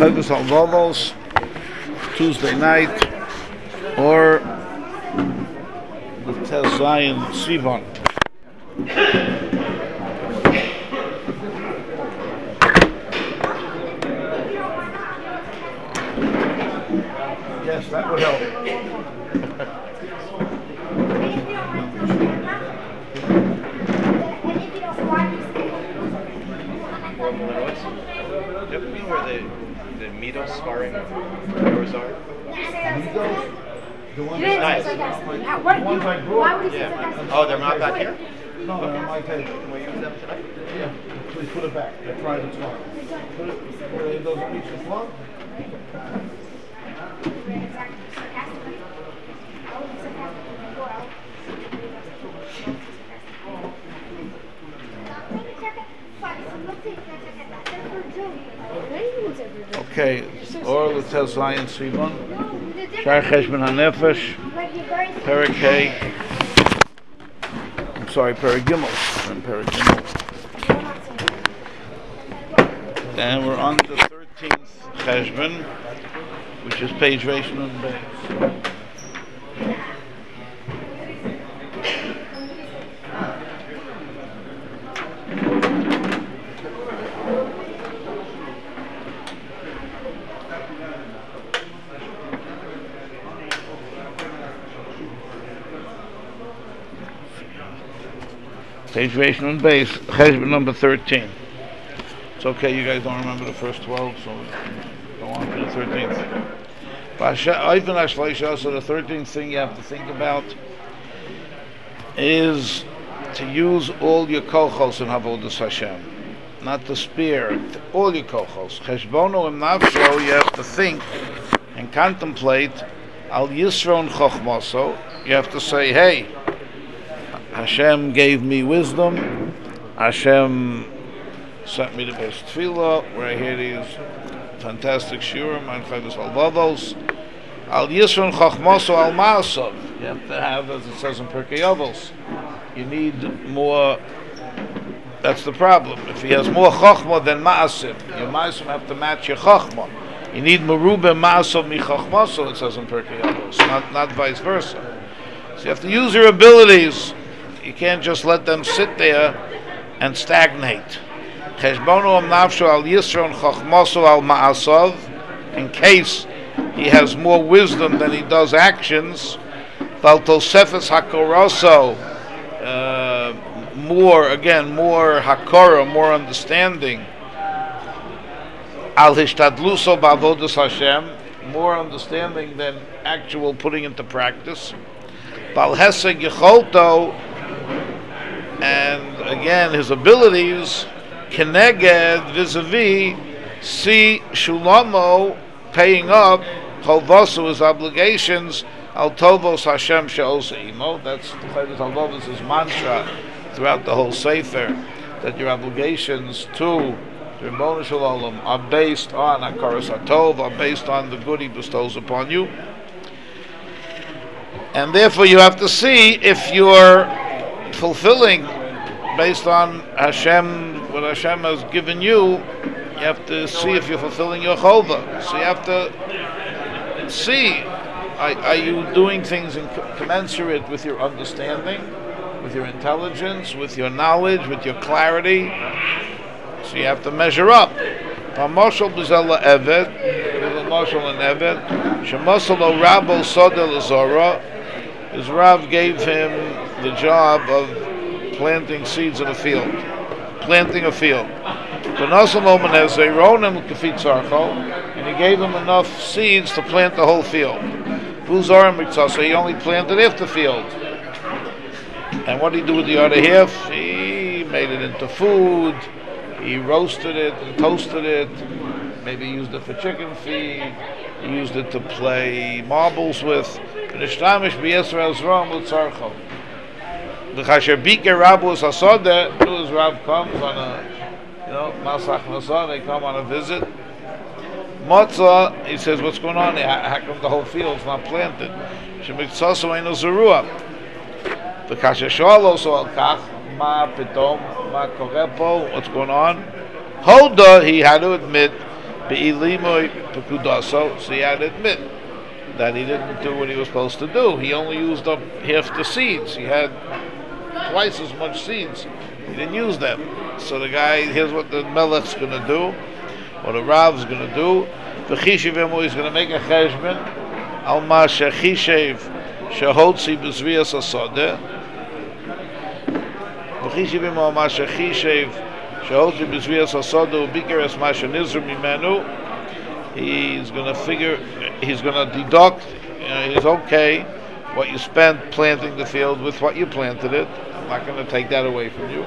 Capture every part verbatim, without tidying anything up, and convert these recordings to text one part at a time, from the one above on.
Chavis al Vovos, Tuesday night, or the Tes Zion Sivan. Yes, that would help. Yep, where the the Midos sparring doors are. Midos? The ones Nice. The ones I brought? Yeah. Oh, they're not back here? No, they're on my table. Can we use them tonight? Yeah, please put it back. They're private stock. Put it where it doesn't reach the floor. Okay, or the Tes Zion Sivan, Shar Cheshbon HaNefesh, Perek Hey, I'm sorry, Perek Gimel, and Perek Gimel. And we're on the thirteenth Cheshbon, which is page Reish Nun Beis. Page Reish Nun Beis, Cheshbon number thirteen. It's okay, you guys don't remember the first twelve, so go on to the thirteenth. So the thirteenth thing you have to think about is to use all your kochos in Avodas Hashem, not to spare all your kochos. Cheshbono im nafsho, you have to think and contemplate al yisron chochmoso. You have to say, hey, Hashem gave me wisdom. Hashem sent me the best tefillah, where I hear these fantastic shiurim and chavis al vavos. Al yisron chachmoso al ma'asov. You have to have, as it says in Pirkei Avos, you need more. That's the problem. If he has more chachma than ma'asim, your ma'asim have to match your chachma. You need merubah ma'asov mi chachmoso, it says in Pirkei Avos, not not vice versa. So you have to use your abilities. You can't just let them sit there and stagnate. Cheshbono am nafsho al yisron chachmoso al ma'asov. In case he has more wisdom than he does actions, val tosefes hakoroso, more again, more hakora, more understanding. Al hishtadluso ba'avodas Hashem, more understanding than actual putting into practice. Val heseg yecholto. And again, his abilities, keneged, vis-a-vis, see Shulamo paying up, cholvasu, his obligations, al tovos Hashem she'osa imo. That's the Chavis al Vavos' his mantra throughout the whole Sefer, that your obligations to the Ribono Shel Olam are based on Hakaras HaTov, are based on the good he bestows upon you. And therefore you have to see if you're fulfilling based on Hashem, what Hashem has given you. You have to see if you're fulfilling your chovah. So you have to see, are, are you doing things in commensurate with your understanding, with your intelligence, with your knowledge, with your clarity. So you have to measure up. Pamoshel b'zela eved, Pamoshel and eved, Shemoselo Rabo Sodel Zora. His Rav gave him the job of planting seeds in a field, planting a field. And he gave him enough seeds to plant the whole field. So he only planted half the field. And what did he do with the other half? He made it into food. He roasted it and toasted it. Maybe used it for chicken feed. He used it to play marbles with. The Chasher Bike Rabu is Hasodeh, as Rab comes on a, you know, Masach Nasah, they come on a visit. Motzah, he says, what's going on here? How come the whole field's not planted? Shemiksasu Eino Zerua. The Chasher Shal also al Kach, Ma Pitom, Ma Korepo, what's going on? Hoda, he had to admit, Be'ilimoy pekudaso. So he had to admit that he didn't do what he was supposed to do. He only used up half the seeds. He had twice as much seeds. He didn't use them. So the guy, here's what the melech's going to do, or the rav's going to do. V'chishivim, he's going to make a cheshbon. Al ma shechishev shehotzi b'zvias asodeh. V'chishivim al ma shechishev shehotzi b'zvias asodeh u'bikeres ma shenizru mimenu. He's going to figure, he's going to deduct, you know, it's okay what you spent planting the field with what you planted it. I'm not going to take that away from you.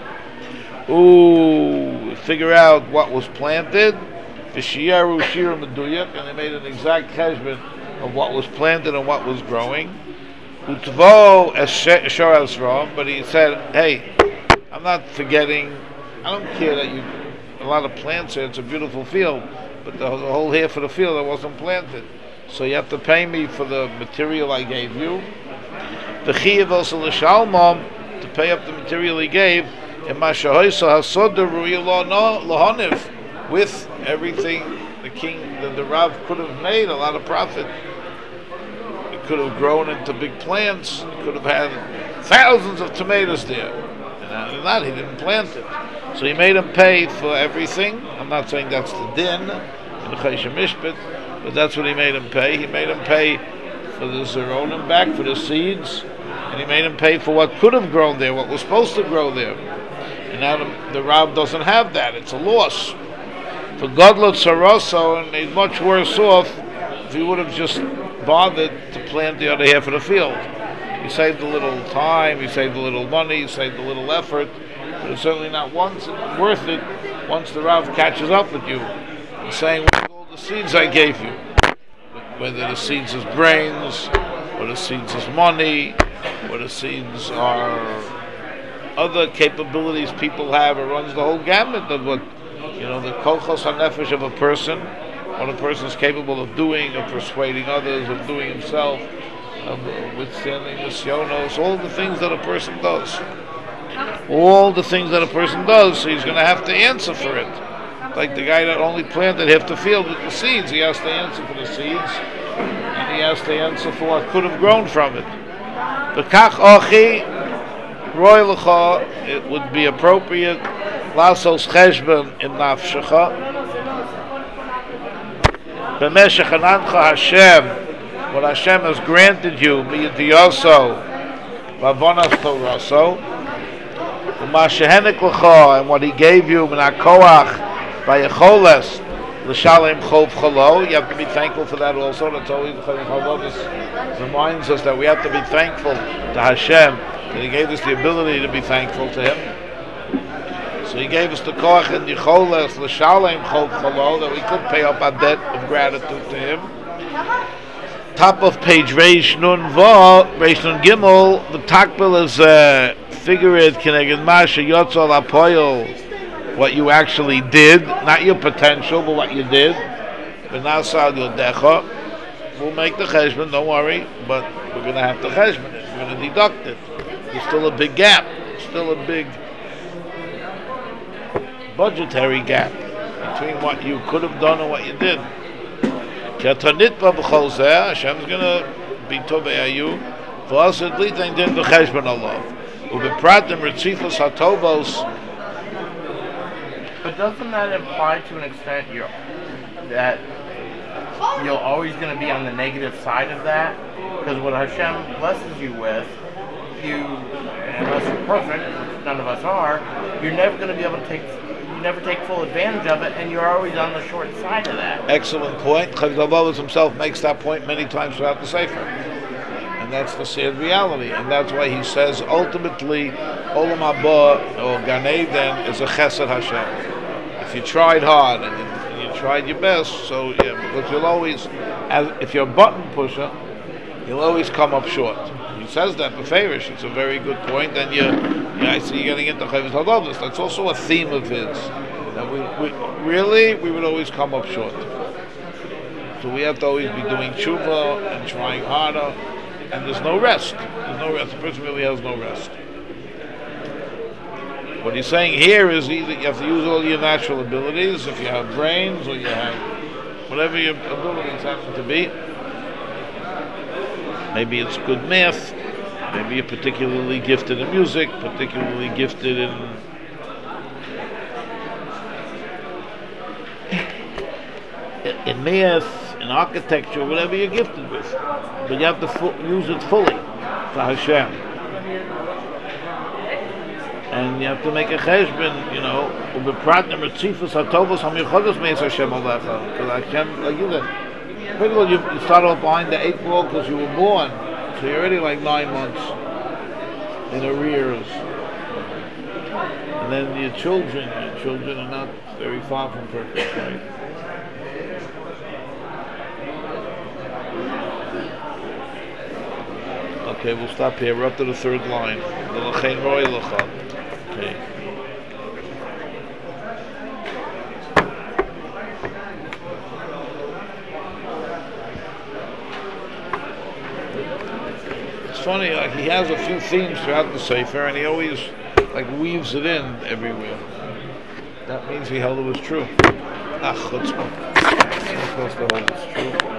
Ooh, figure out what was planted. V'shiyaru shira meduyak, and they made an exact cheshbon of what was planted and what was growing. Utvo esharas ram, but he said, "Hey, I'm not forgetting. I don't care that you a lot of plants here. It's a beautiful field, but the, the whole half of the field that wasn't planted. So you have to pay me for the material I gave you. The chiyav also l'shalmam, to pay up the material he gave." With everything the king, the, the Rav could have made a lot of profit. It could have grown into big plants. It could have had thousands of tomatoes there. And after that, he didn't plant it. So he made him pay for everything. I'm not saying that's the din, in the Choshen Mishpat, but that's what he made him pay. He made him pay for the zeronim back, for the seeds, and he made him pay for what could have grown there, what was supposed to grow there. And now the, the Rav doesn't have that. It's a loss. For Godlot Saroso, and he's much worse off if he would have just bothered to plant the other half of the field. He saved a little time, he saved a little money, he saved a little effort, but it's certainly not once worth it once the Rav catches up with you and saying, "What are all the seeds I gave you?" Whether the seeds is brains, or the seeds is money, or the seeds are other capabilities people have. It runs the whole gamut of what, you know, the kochos hanefesh of a person, what a person is capable of doing, of persuading others, of doing himself, of withstanding nisyonos, all the things that a person does. All the things that a person does, so he's going to have to answer for it. Like the guy that only planted half the field with the seeds, he has to answer for the seeds, and he has to answer for what could have grown from it. The kach ochi, Roy Lecha, it would be appropriate Lasos Cheshbon in Nafshecha B'meshech Hanancha Hashem, what Hashem has granted you Miyadiyoso Vavonas Toraso U'ma Shehenek Lecha, and what he gave you Minakoach Vayecholes L'Shalem Chov Chalo. You have to be thankful for that also. That's always Chavavos reminds us that we have to be thankful to Hashem that he gave us the ability to be thankful to him. So he gave us the koach and the choles l'shalem chov chalo, that we could pay up our debt of gratitude to him. Top of page Reish Nun Va, Reish Nun Gimel, the takbel is uh, figured kineged masha yotzol apoyol, what you actually did, not your potential, but what you did. V'nasal yodecha. We'll make the cheshbon, don't worry, but we're going to have to cheshbon it. We're going to deduct it. There's still a big gap, still a big budgetary gap between what you could have done and what you did. Hashem's going to be tovei you for us at least and then the cheshbon Allah. Ubepratim ritzifos hatobos. But doesn't that imply to an extent you're, that you're always going to be on the negative side of that? Because what Hashem blesses you with, you, unless you're perfect, which none of us are, you're never going to be able to take, you never take full advantage of it, and you're always on the short side of that. Excellent point. Chazal himself makes that point many times throughout the Sefer. And that's the sad reality. And that's why he says, ultimately, Olam Haba, or Gan Eden, is a Chesed Hashem. If you tried hard, and you, and you tried your best, so yeah, because you'll always, as if you're a button pusher, you'll always come up short. He says that beferish. It's a very good point, and you, yeah, I see you getting into Chavos Hadavos. That's also a theme of his. That we, we really we would always come up short. So we have to always be doing tshuva and trying harder, and there's no rest. There's no rest. The person really has no rest. What he's saying here is either you have to use all your natural abilities, if you have brains or you have whatever your abilities happen to be. Maybe it's good math. Maybe you're particularly gifted in music, particularly gifted in in math, in architecture, whatever you're gifted with. But you have to fu- use it fully for Hashem. And you have to make a cheshbon, you know, ubepratnim etzifus hatovos hamiuchodos meis Hashem alecha. Because Hashem, like you said, first of all, you, you start off behind the eighth wall because you were born, so you're already like nine months in arrears. And then your children, your children are not very far from perfect, right? Okay, we'll stop here. We're up to the third line. Okay. It's funny, like he has a few themes throughout the Sefer, and he always like weaves it in everywhere. That means he held it was true. Ah, chutzpah. He's supposed to hold it's true.